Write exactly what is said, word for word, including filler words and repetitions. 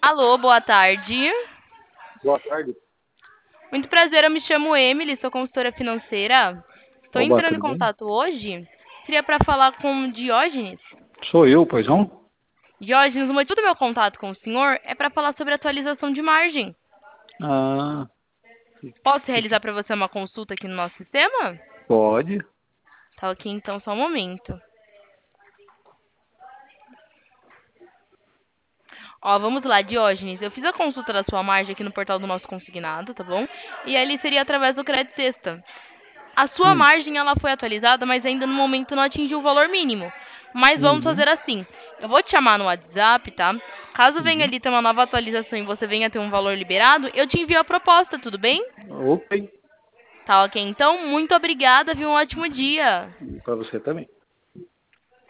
Alô, boa tarde. Boa tarde. Muito prazer, eu me chamo Emily, sou consultora financeira. Estou Oba, entrando em tudo bem? contato hoje. Seria para falar com o Diógenes. Sou eu, pois não? Diógenes, o motivo do meu contato com o senhor é para falar sobre atualização de margem. Ah, Posso realizar para você uma consulta aqui no nosso sistema? pode. Tá ok, então, só um momento. Ó, vamos lá, Diógenes. Eu fiz a consulta da sua margem aqui no portal do nosso consignado, tá bom? E ali seria através do Crédito Sexta. A sua Hum. margem ela foi atualizada, mas ainda no momento não atingiu o valor mínimo. Mas vamos Uhum. fazer assim. Eu vou te chamar no WhatsApp, tá? Caso venha Uhum. ali ter uma nova atualização e você venha ter um valor liberado, eu te envio a proposta, tudo bem? Ok. Tá ok. Então, muito obrigada, viu? Um ótimo dia. Para você também.